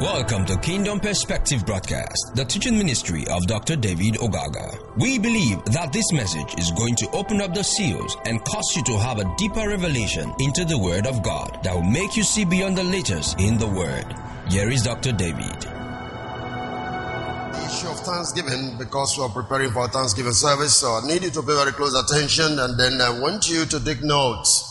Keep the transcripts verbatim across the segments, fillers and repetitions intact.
Welcome to Kingdom Perspective Broadcast, the teaching ministry of Doctor David Ogaga. We believe that this message is going to open up the seals and cause you to have a deeper revelation into the Word of God that will make you see beyond the letters in the Word. Here is Doctor David. The issue of Thanksgiving, because we are preparing for a Thanksgiving service, so I need you to pay very close attention, and then I want you to take notes.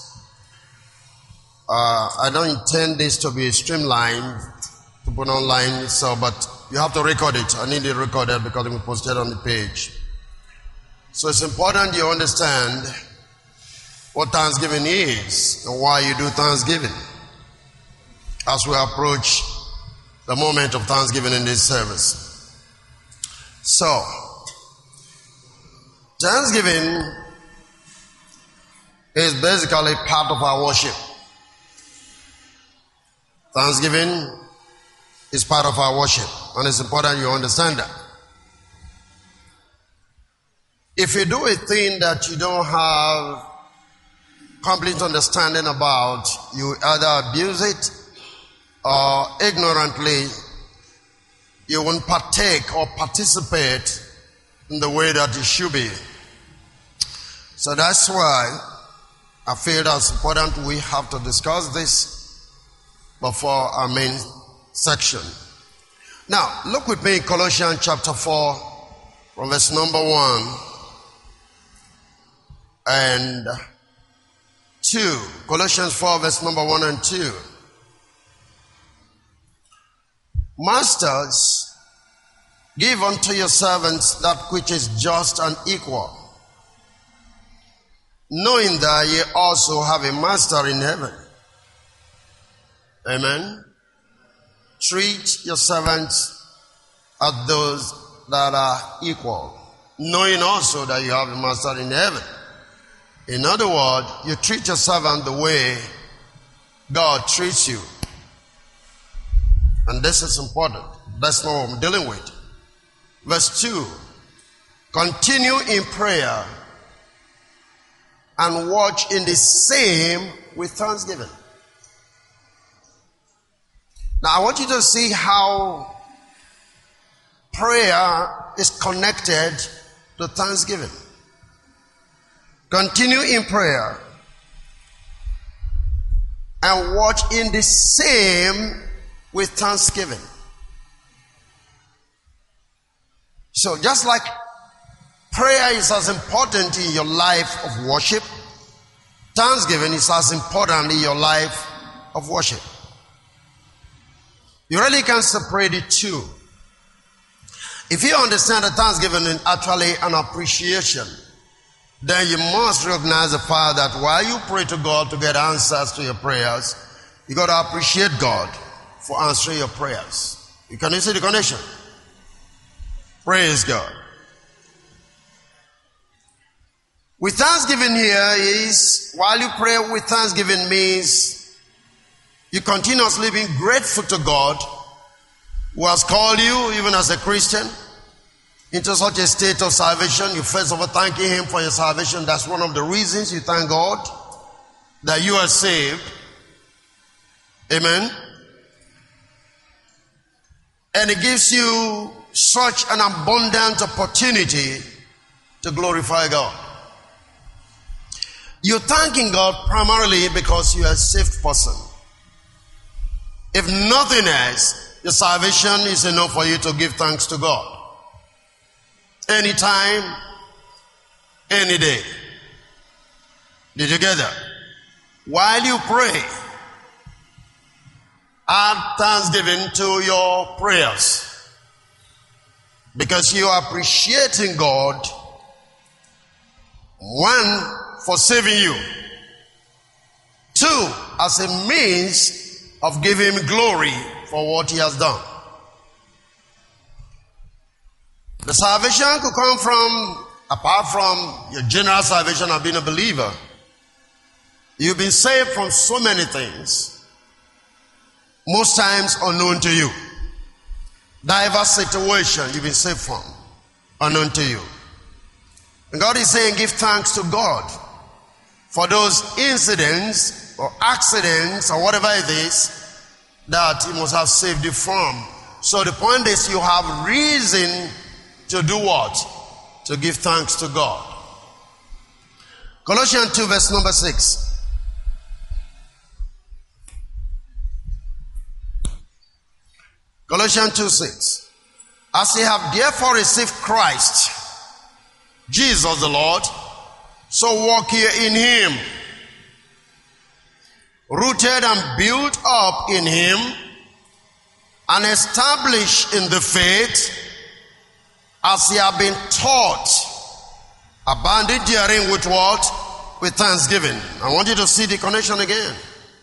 Uh, I don't intend this to be streamlined, to put online, so but you have to record it. I need it recorded because it will be posted on the page. So it's important you understand what Thanksgiving is and why you do Thanksgiving as we approach the moment of Thanksgiving in this service. So, Thanksgiving is basically part of our worship. Thanksgiving is part of our worship, and it's important you understand that. If you do a thing that you don't have complete understanding about, you either abuse it or ignorantly you won't partake or participate in the way that it should be. So that's why I feel that's important. We have to discuss this before our main section. Now, look with me in Colossians chapter four, from verse number one and two. Colossians four, verse number one and two. Masters, give unto your servants that which is just and equal, knowing that ye also have a master in heaven. Amen. Treat your servants as those that are equal, knowing also that you have a master in heaven. In other words, you treat your servant the way God treats you. And this is important. That's not what I'm dealing with. Verse two. Continue in prayer and watch in the same with thanksgiving. Now, I want you to see how prayer is connected to thanksgiving. Continue in prayer and watch in the same with thanksgiving. So, just like prayer is as important in your life of worship, thanksgiving is as important in your life of worship. You really can't separate the two. If you understand that thanksgiving is actually an appreciation, then you must recognize the fact that while you pray to God to get answers to your prayers, you got to appreciate God for answering your prayers. You can see the connection. Praise God. With thanksgiving here is, while you pray with thanksgiving means you continuously being grateful to God who has called you, even as a Christian, into such a state of salvation. You first of all thanking Him for your salvation. That's one of the reasons you thank God that you are saved. Amen. And it gives you such an abundant opportunity to glorify God. You're thanking God primarily because you are a saved person. If nothing else, your salvation is enough for you to give thanks to God. Anytime, any day. Did you get that? While you pray, add thanksgiving to your prayers. Because you are appreciating God, one, for saving you. Two, as a means of giving Him glory for what He has done. The salvation could come from, apart from your general salvation of being a believer, you've been saved from so many things, most times unknown to you. Diverse situations you've been saved from, unknown to you. And God is saying, give thanks to God for those incidents or accidents or whatever it is that he must have saved you from. So the point is, you have reason to do what? To give thanks to God. Colossians two verse number six. Colossians two six. As ye have therefore received Christ, Jesus the Lord, so walk ye in him, rooted and built up in him, and established in the faith, as ye have been taught, abounding therein with what? With thanksgiving. I want you to see the connection again.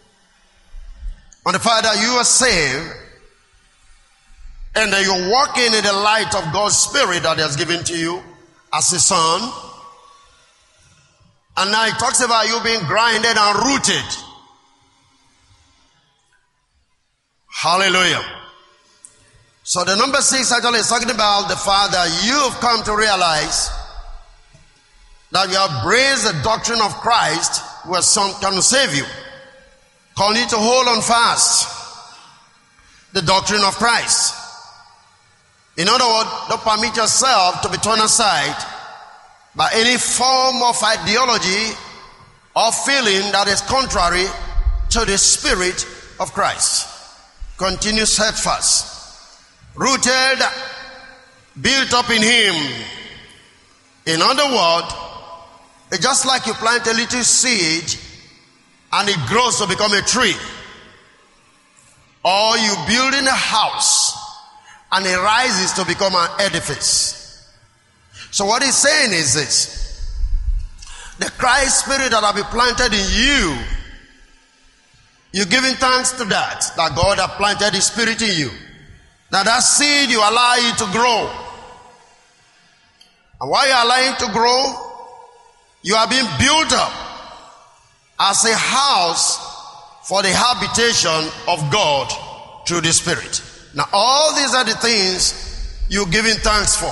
On the fact that you are saved, and that you're walking in the light of God's Spirit that He has given to you as a son. And now He talks about you being grounded and rooted. Hallelujah. So the number six actually is talking about the fact that you have come to realize that you have embraced the doctrine of Christ, where some can save you. Call you to hold on fast the doctrine of Christ. In other words, don't permit yourself to be turned aside by any form of ideology or feeling that is contrary to the Spirit of Christ. Continue steadfast, rooted, built up in Him. In other words, it's just like you plant a little seed and it grows to become a tree. Or you build in a house and it rises to become an edifice. So what he's saying is this: the Christ Spirit that have been planted in you, you're giving thanks to that, that God has planted His Spirit in you. Now that seed, you allow it to grow. And while you're allowing it to grow, you are being built up as a house for the habitation of God through the Spirit. Now all these are the things you're giving thanks for.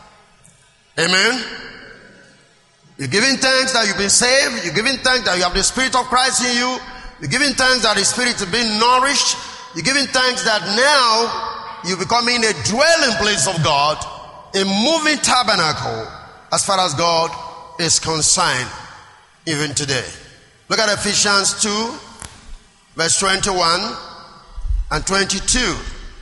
Amen. You're giving thanks that you've been saved. You're giving thanks that you have the Spirit of Christ in you. You're giving thanks that the Spirit is being nourished. You're giving thanks that now you're becoming a dwelling place of God, a moving tabernacle as far as God is concerned even today. Look at Ephesians two verse twenty-one and twenty-two.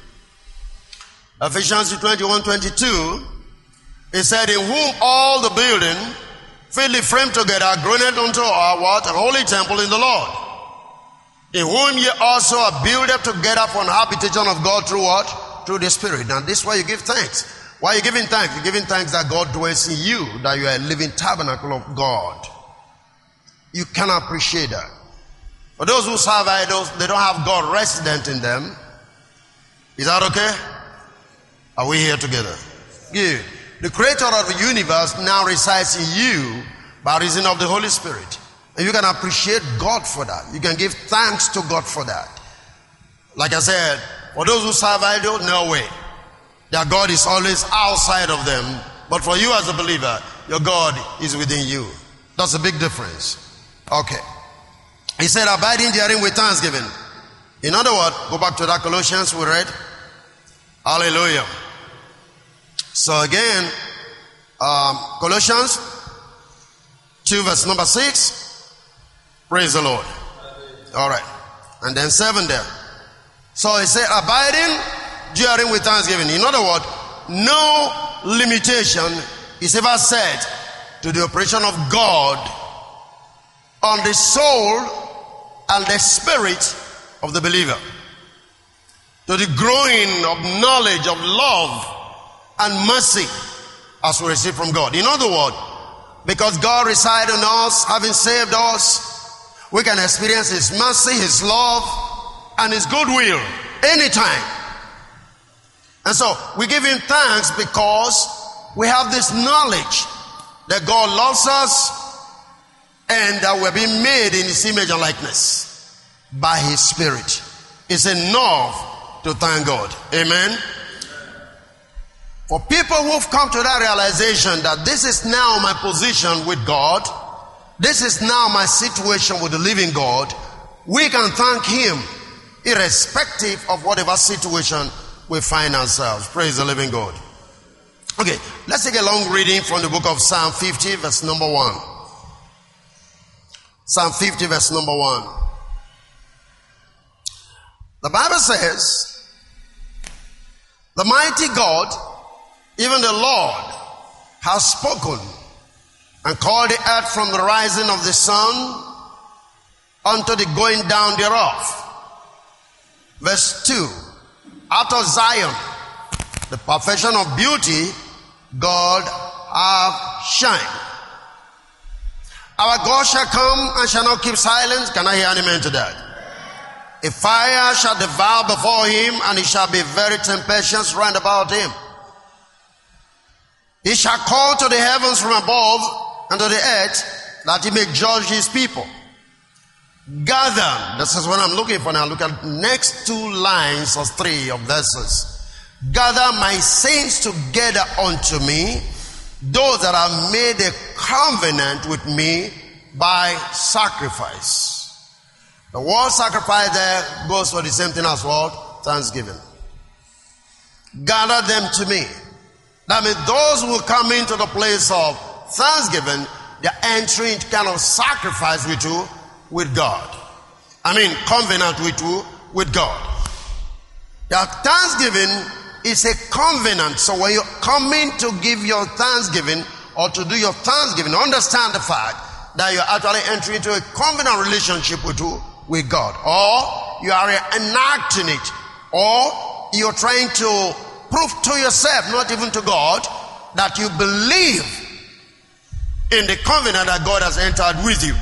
Ephesians two, twenty-one, twenty-two. It said, in whom all the building fitly framed together groaneth unto our what? A holy temple in the Lord. In whom ye also are built up together for an habitation of God through what? Through the Spirit. Now this is why you give thanks. Why are you giving thanks? You're giving thanks that God dwells in you, that you are a living tabernacle of God. You can appreciate that. For those who serve idols, they don't have God resident in them. Is that okay? Are we here together? Good. The creator of the universe now resides in you by reason of the Holy Spirit. And you can appreciate God for that. You can give thanks to God for that. Like I said, for those who serve idols, no way. Their God is always outside of them. But for you as a believer, your God is within you. That's a big difference. Okay. He said, abiding therein with thanksgiving. In other words, go back to that Colossians we read. Hallelujah. So again, um, Colossians two verse number six. Praise the Lord. All right. And then seven there. So he said, abiding during with thanksgiving. In other words, no limitation is ever set to the operation of God on the soul and the spirit of the believer, to the growing of knowledge of love and mercy as we receive from God. In other words, because God resides in us, having saved us, we can experience His mercy, His love, and His goodwill anytime. And so we give Him thanks because we have this knowledge that God loves us and that we're being made in His image and likeness by His Spirit. It's enough to thank God. Amen. For people who've come to that realization that this is now my position with God, this is now my situation with the living God, we can thank Him irrespective of whatever situation we find ourselves. Praise the living God. Okay, let's take a long reading from the book of Psalm fifty, verse number one. Psalm fifty, verse number one. The Bible says, the mighty God, even the Lord, has spoken and called the earth from the rising of the sun unto the going down thereof. Verse two. Out of Zion, the perfection of beauty, God hath shined. Our God shall come and shall not keep silence. Can I hear an amen to that? A fire shall devour before him, and he shall be very tempestuous round about him. He shall call to the heavens from above and to the earth, that he may judge his people. Gather, this is what I'm looking for now. Look at next two lines or three of verses. Gather my saints together unto me, those that have made a covenant with me by sacrifice. The word sacrifice there goes for the same thing as what? Thanksgiving. Gather them to me. That means those who come into the place of thanksgiving, they're entering into kind of sacrifice with you, with God. I mean, covenant with you, with God. Your thanksgiving is a covenant. So when you're coming to give your thanksgiving or to do your thanksgiving, understand the fact that you're actually entering into a covenant relationship with you, with God. Or you are enacting it. Or you're trying to prove to yourself, not even to God, that you believe in the covenant that God has entered with you.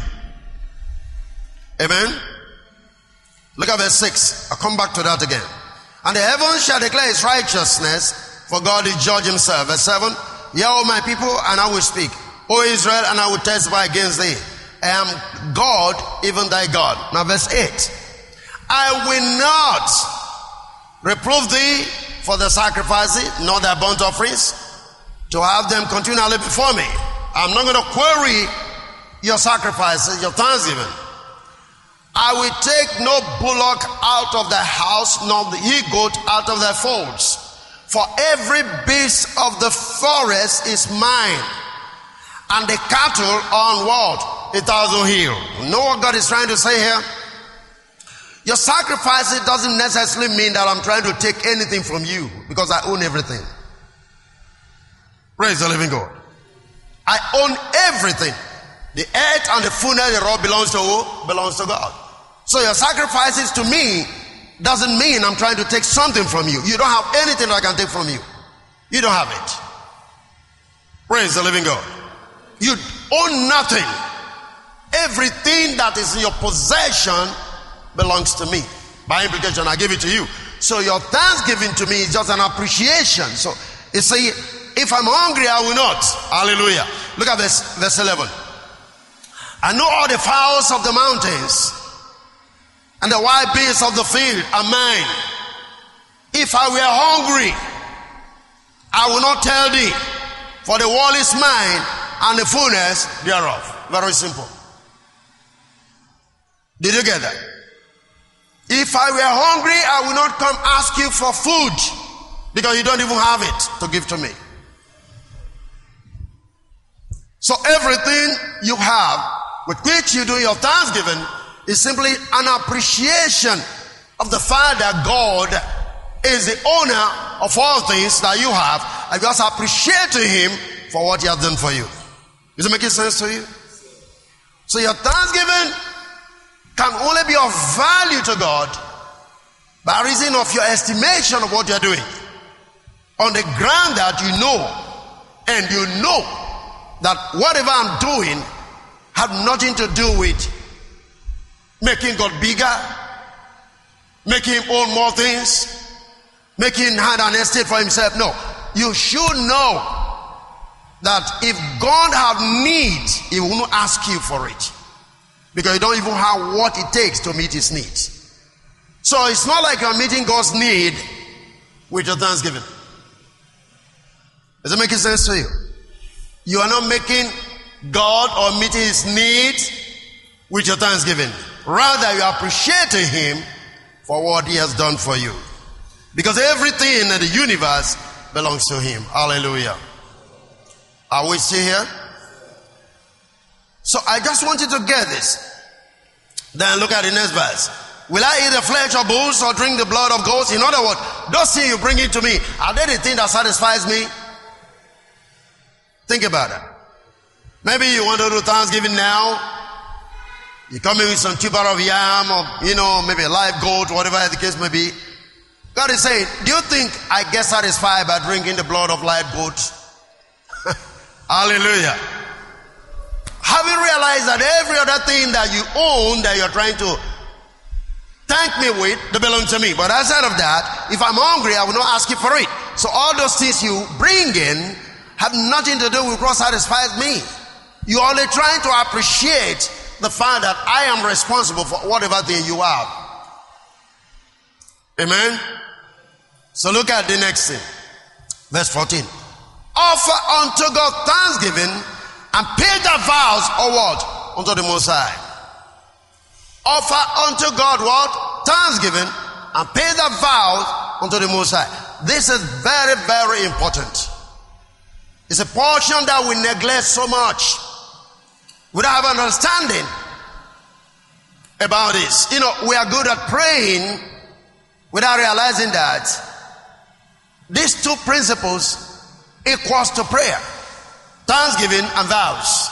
Amen. Look at verse six. I'll come back to that again. And the heavens shall declare his righteousness, for God is judge himself. Verse seven. Hear, O my people, and I will speak. O Israel, and I will testify against thee. I am God, even thy God. Now verse eight. I will not reprove thee for the sacrifices, nor thy burnt offerings, to have them continually before me. I'm not going to query your sacrifices, your thanksgiving. I will take no bullock out of thy house, nor the he-goat out of thy folds. For every beast of the forest is mine, and the cattle on what? A thousand hill. You know what God is trying to say here? Your sacrifice, it doesn't necessarily mean that I'm trying to take anything from you, because I own everything. Praise the living God. I own everything. The earth and the fullness thereof belongs to who? Belongs to God. So your sacrifices to me doesn't mean I'm trying to take something from you. You don't have anything that I can take from you. You don't have it. Praise the living God. You own nothing. Everything that is in your possession belongs to me. By implication, I give it to you. So your thanksgiving to me is just an appreciation. So you say, if I'm hungry, I will not. Hallelujah. Look at this, verse eleven. I know all the fowls of the mountains, and the wild beasts of the field are mine. If I were hungry, I will not tell thee, for the world is mine, and the fullness thereof. Very simple. Did you get that? If I were hungry, I will not come ask you for food, because you don't even have it to give to me. So everything you have with which you do your thanksgiving is simply an appreciation of the fact that God is the owner of all things that you have, and just appreciating him for what he has done for you. Is it making sense to you? So your thanksgiving can only be of value to God by reason of your estimation of what you're doing, on the ground that you know, and you know that whatever I'm doing have nothing to do with making God bigger, making him own more things, making him have an estate for himself. No, you should know that if God have need, he will not ask you for it, because you don't even have what it takes to meet his needs. So it's not like you're meeting God's need with your thanksgiving. Does it make sense to you? You are not making God or meeting his needs with your thanksgiving. Rather, you are appreciating him for what he has done for you. Because everything in the universe belongs to him. Hallelujah. Are we still here? So I just want you to get this. Then look at the next verse. Will I eat the flesh of bulls or drink the blood of goats? In other words, those things you bring into me, are they the thing that satisfies me? Think about it. Maybe you want to do Thanksgiving now. You come in with some tuber of yam or, you know, maybe a live goat, whatever the case may be. God is saying, do you think I get satisfied by drinking the blood of live goats? Hallelujah. Have you realized that every other thing that you own that you're trying to thank me with, they belong to me. But outside of that, if I'm hungry, I will not ask you for it. So all those things you bring in have nothing to do with what satisfies me. You're only trying to appreciate the fact that I am responsible for whatever thing you have. Amen? So look at the next thing. Verse fourteen. Offer unto God thanksgiving and pay the vows or what? Unto the Most High. Offer unto God what? Thanksgiving and pay the vows unto the Most High. This is very, very important. It's a portion that we neglect so much. We don't have understanding about this. You know, we are good at praying without realizing that these two principles equals to prayer. Thanksgiving and vows.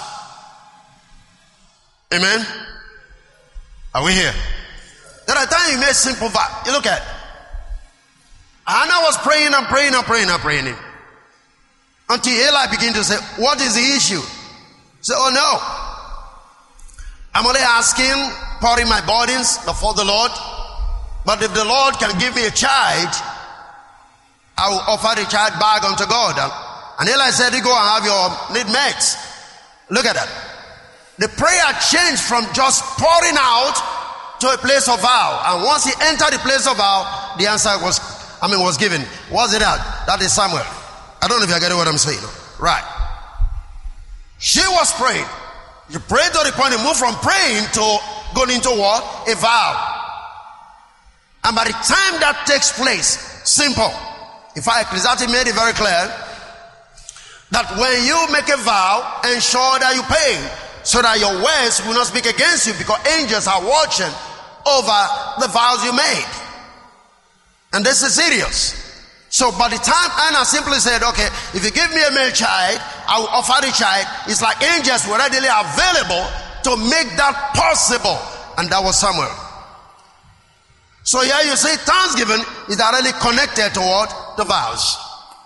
Amen? Are we here? There are times you make simple vow. You look at it. Hannah was praying and praying and praying and praying. Until Eli began to say, what is the issue? Say, oh no. I'm only asking, pouring my burdens before the Lord. But if the Lord can give me a child, I will offer the child back unto God. And Eli said, you go and have your need met. Look at that. The prayer changed from just pouring out to a place of vow. And once he entered the place of vow, the answer was, I mean, was given. Was it that? That is Samuel. I don't know if you're getting what I'm saying. Right. She was praying. She prayed to the point he moved from praying to going into what? A vow. And by the time that takes place, simple. In fact, Ecclesiastes made it very clear that when you make a vow, ensure that you pay, so that your words will not speak against you, because angels are watching over the vows you made. And this is serious. So by the time Anna simply said, okay, if you give me a male child, I will offer the child, it's like angels were readily available to make that possible. And that was Samuel. So here you see thanksgiving is directly connected to what? The vows.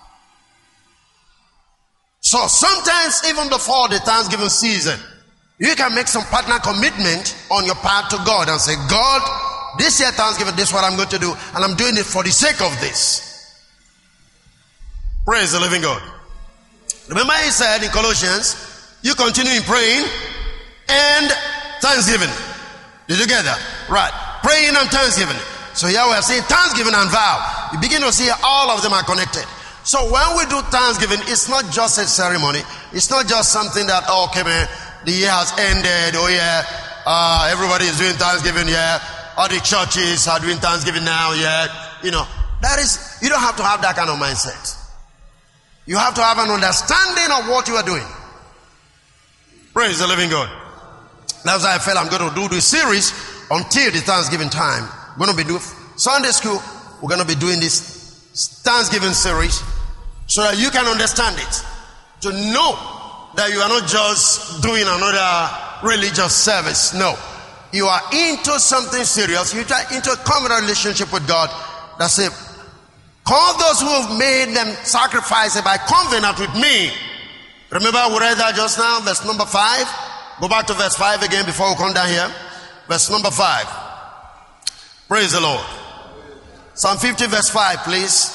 So sometimes even before the Thanksgiving season, you can make some partner commitment on your part to God and say, God, this year Thanksgiving, this is what I'm going to do, and I'm doing it for the sake of this. Praise the living God. Remember he said in Colossians, you continue in praying and thanksgiving. Did you get that? Right. Praying and thanksgiving. So here we are saying thanksgiving and vow. You begin to see all of them are connected. So when we do thanksgiving, it's not just a ceremony. It's not just something that, oh, okay, man, the year has ended. Oh, yeah, uh, everybody is doing thanksgiving, yeah. All the churches are doing thanksgiving now, yeah. You know, that is, you don't have to have that kind of mindset. You have to have an understanding of what you are doing. Praise the living God. That's why I felt I'm going to do this series until the Thanksgiving time. We're going to be doing Sunday school. We're going to be doing this Thanksgiving series so that you can understand it. To know that you are not just doing another religious service. No. You are into something serious. You are into a covenant relationship with God. That's it. Call those who have made them sacrifice by covenant with me. Remember we read that just now, verse number five. Go back to verse five again before we come down here. Verse number five. Praise the Lord. Psalm fifty verse five, please.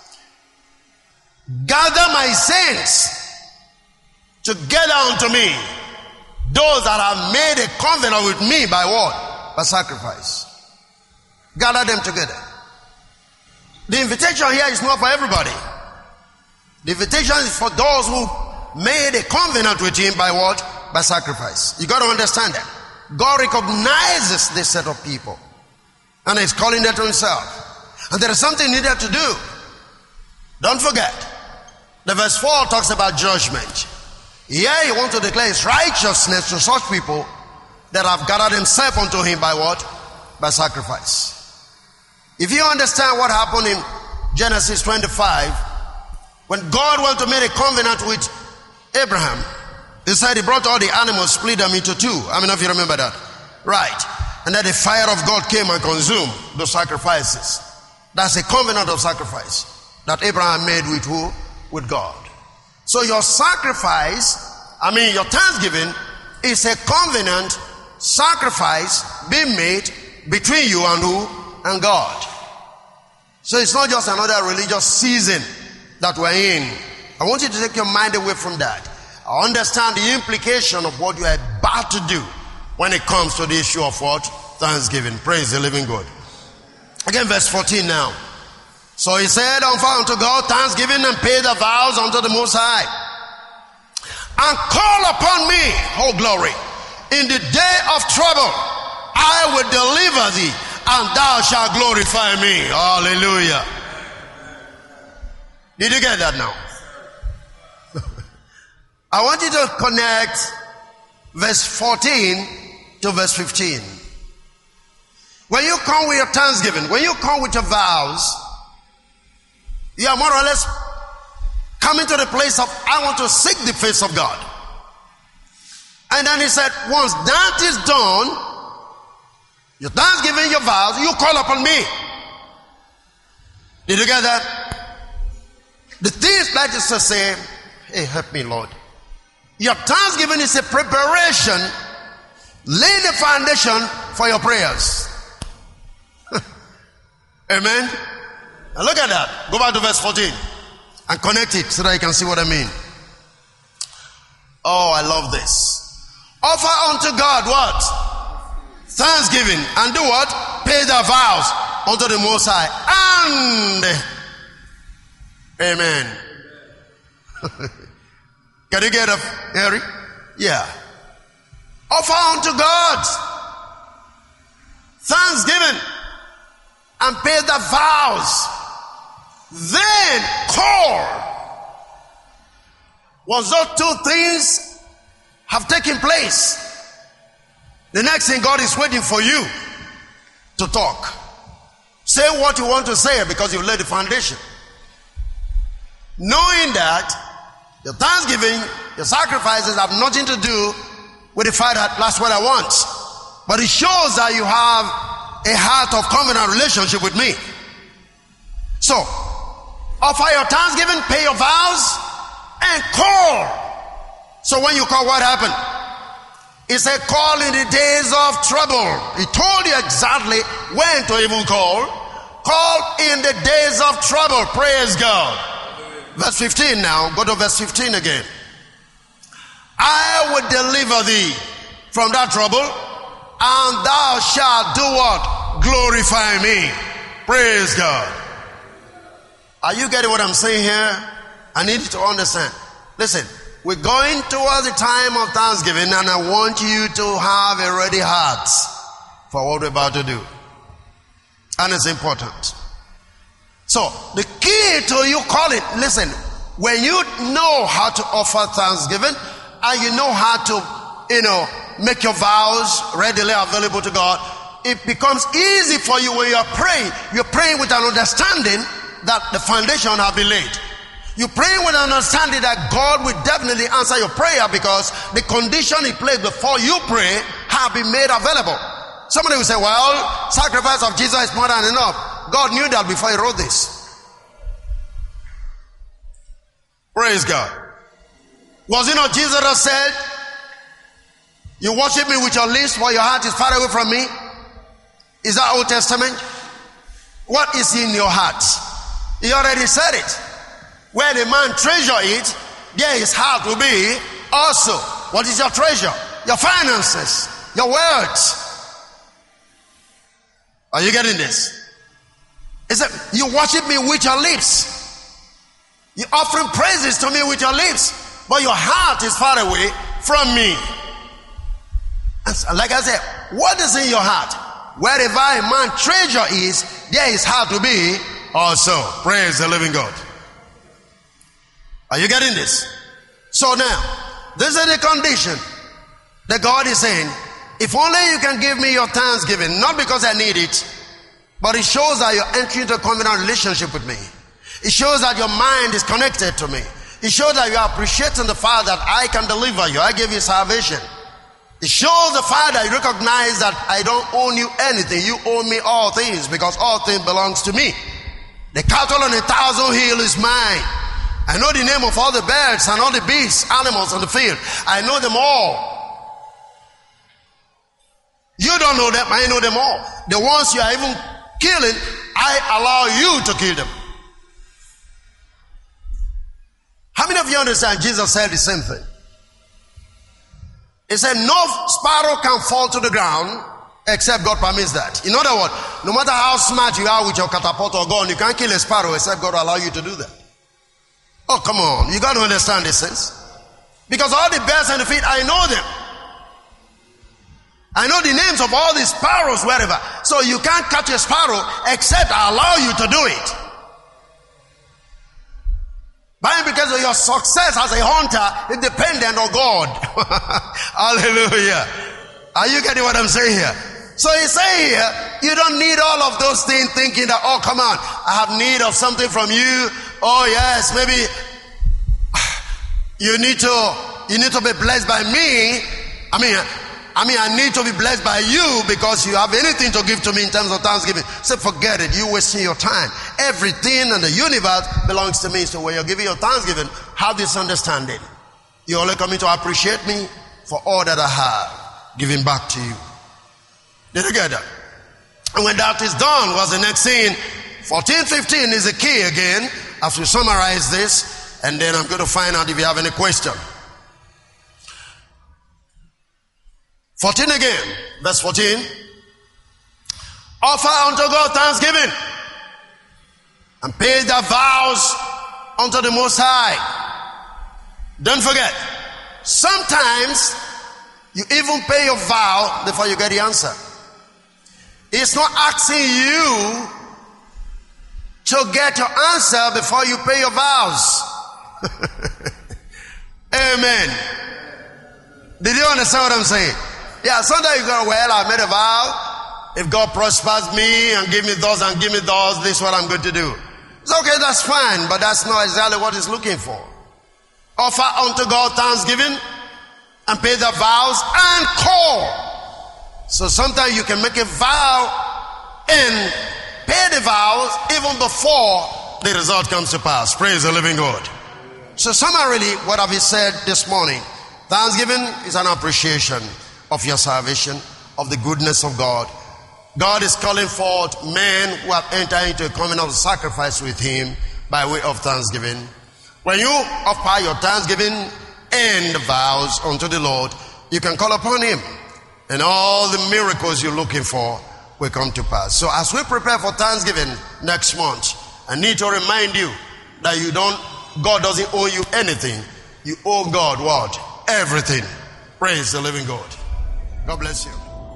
Gather my saints together unto me, those that have made a covenant with me by what? By sacrifice. Gather them together. The invitation here is not for everybody. The invitation is for those who made a covenant with him by what? By sacrifice. You got to understand that. God recognizes this set of people. And he's calling that to himself. And there is something needed to do. Don't forget. The verse four talks about judgment. Here he wants to declare his righteousness to such people that have gathered himself unto him by what? By sacrifice. If you understand what happened in Genesis twenty-five, when God wanted to make a covenant with Abraham, he said he brought all the animals, split them into two. I mean, if you remember that. Right. And then the fire of God came and consumed the sacrifices. That's a covenant of sacrifice that Abraham made with who? With God. So your sacrifice, I mean your thanksgiving, is a covenant sacrifice being made between you and who? And God. So it's not just another religious season that we're in. I want you to take your mind away from that. I understand the implication of what you are about to do when it comes to the issue of what? Thanksgiving. Praise the living God. Again, verse fourteen now. So he said, offer unto God thanksgiving and pay the vows unto the Most High. And call upon me, oh glory, in the day of trouble. I will deliver thee, and thou shalt glorify me. Hallelujah. Did you get that now? I want you to connect verse fourteen to verse fifteen. When you come with your thanksgiving, when you come with your vows, you are more or less coming to the place of, I want to seek the face of God. And then he said, once that is done, your thanksgiving, your vows, you call upon me. Did you get that? The things that is to say, hey, help me, Lord. Your thanksgiving is a preparation, lay the foundation for your prayers. Amen. Now look at that. Go back to verse fourteen and connect it so that you can see what I mean. Oh, I love this. Offer unto God what? Thanksgiving. And do what? Pay the vows unto the Most High. And amen. Can you get up, Harry? Yeah. Offer unto God thanksgiving and pay the vows. Then call. Once those two things have taken place, the next thing, God is waiting for you to talk. Say what you want to say because you've laid the foundation. Knowing that your thanksgiving, your sacrifices have nothing to do with the fact that that's what I want. But it shows that you have a heart of covenant relationship with me. So, offer your thanksgiving, pay your vows, and call. So when you call, what happened? He said, call in the days of trouble. He told you exactly when to even call. Call in the days of trouble. Praise God. Verse fifteen now. Go to verse fifteen again. I will deliver thee from that trouble, and thou shalt do what? Glorify me. Praise God. Are you getting what I'm saying here? I need you to understand. Listen, we're going towards the time of Thanksgiving, and I want you to have a ready heart for what we're about to do. And it's important. So, the key to you call it, listen, when you know how to offer thanksgiving, and you know how to, you know, make your vows readily available to God, it becomes easy for you when you're praying. You're praying with an understanding that the foundation has been laid. You're praying with an understanding that God will definitely answer your prayer because the condition He placed before you pray have been made available. Somebody will say, well, sacrifice of Jesus is more than enough. God knew that before He wrote this. Praise God. Was it not Jesus that said, you worship me with your lips while your heart is far away from me? Is that Old Testament? What is in your heart? He already said it. Where the man treasure it, there his heart will be also. What is your treasure? Your finances, your words. Are you getting this? He said, you worship me with your lips. You're offering praises to me with your lips, but your heart is far away from me. And like I said, what is in your heart? wherever a man treasure is, there is heart to be also. Praise the living God. Are you getting this? So now, this is the condition that God is saying, if only you can give me your thanksgiving, not because I need it, but it shows that you're entering into a covenant relationship with me. It shows that your mind is connected to me. It shows that you are appreciating the fact that I can deliver you. I give you salvation. It shows the fact that you recognize that I don't own you anything. You own me all things, because all things belongs to me. The cattle on a thousand hill is mine. I know the name of all the birds and all the beasts, animals on the field. I know them all. You don't know them, I know them all. The ones you are even killing, I allow you to kill them. How many of you understand Jesus said the same thing? He said, no sparrow can fall to the ground except God permits that. In other words, no matter how smart you are with your catapult or gun, you can't kill a sparrow except God allow you to do that. Oh, come on. You got to understand this sense. Because all the birds and the field, I know them. I know the names of all the sparrows wherever. So you can't catch a sparrow except I allow you to do it. But because of your success as a hunter, it's dependent on God. Hallelujah. Are you getting what I'm saying here? So he's saying here, you don't need all of those things thinking that, oh, come on, I have need of something from you. Oh, yes, maybe you need to, you need to be blessed by me. I mean, I mean, I need to be blessed by you because you have anything to give to me in terms of thanksgiving. So forget it. You're wasting your time. Everything in the universe belongs to me. So when you're giving your thanksgiving, have this understanding. You're only coming to appreciate me for all that I have, giving back to you. Did you get that? And when that is done, what's the next scene? fourteen fifteen is the key again, as we summarize this, and then I'm going to find out if you have any question. fourteen again, verse fourteen. Offer unto God thanksgiving and pay thy vows unto the Most High. Don't forget, sometimes you even pay your vow before you get the answer. It's not asking you to get your answer before you pay your vows. Amen. Did you understand what I'm saying? Yeah, sometimes you go, well, I made a vow. If God prospers me and give me those and give me those, this is what I'm going to do. It's okay, that's fine, but that's not exactly what he's looking for. Offer unto God thanksgiving and pay the vows and call. So sometimes you can make a vow and pay the vows even before the result comes to pass. Praise the living God. So summarily, what have we said this morning? Thanksgiving is an appreciation of your salvation, of the goodness of God. God is calling forth men who have entered into a covenant of sacrifice with him by way of thanksgiving. When you offer your thanksgiving and vows unto the Lord, you can call upon him, and all the miracles you're looking for will come to pass. So as we prepare for Thanksgiving next month, I need to remind you that you don't, God doesn't owe you anything. You owe God what? Everything. Praise the living God. God bless you.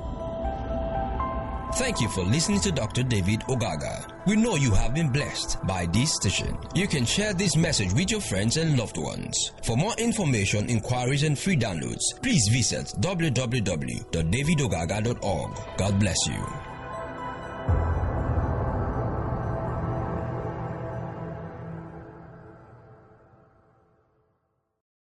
Thank you for listening to Doctor David Ogaga. We know you have been blessed by this station. You can share this message with your friends and loved ones. For more information, inquiries, and free downloads, please visit w w w dot david ogaga dot org. God bless you.